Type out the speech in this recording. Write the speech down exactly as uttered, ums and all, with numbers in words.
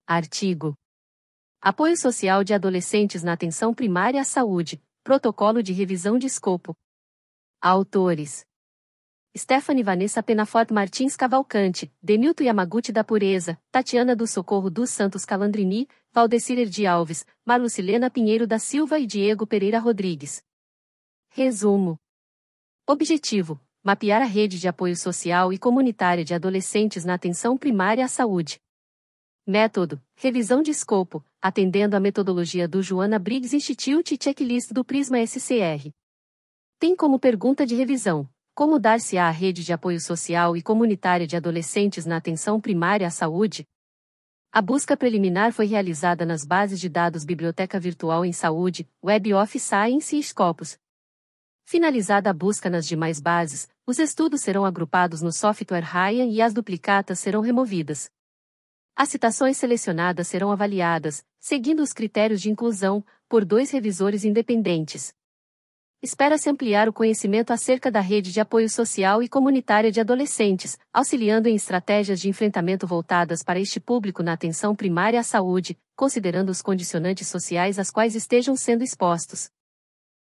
Artigo. Apoio social de adolescentes na atenção primária à saúde, protocolo de revisão de escopo. Autores: Stephanie Vanessa Penafort Martins Cavalcante, Denilton Yamaguchi da Pureza, Tatiana do Socorro dos Santos Calandrini, Valdecir Erdi Alves, Marlucilena Pinheiro da Silva e Diego Pereira Rodrigues. Resumo. Objetivo: mapear a rede de apoio social e comunitária de adolescentes na atenção primária à saúde. Método: revisão de escopo, atendendo à metodologia do Joanna Briggs Institute e checklist do Prisma S C R. Tem como pergunta de revisão: como dar-se-á a rede de apoio social e comunitária de adolescentes na atenção primária à saúde? A busca preliminar foi realizada nas bases de dados Biblioteca Virtual em Saúde, Web of Science e Scopus. Finalizada a busca nas demais bases, os estudos serão agrupados no software Ryan e as duplicatas serão removidas. As citações selecionadas serão avaliadas, seguindo os critérios de inclusão, por dois revisores independentes. Espera-se ampliar o conhecimento acerca da rede de apoio social e comunitária de adolescentes, auxiliando em estratégias de enfrentamento voltadas para este público na atenção primária à saúde, considerando os condicionantes sociais às quais estejam sendo expostos.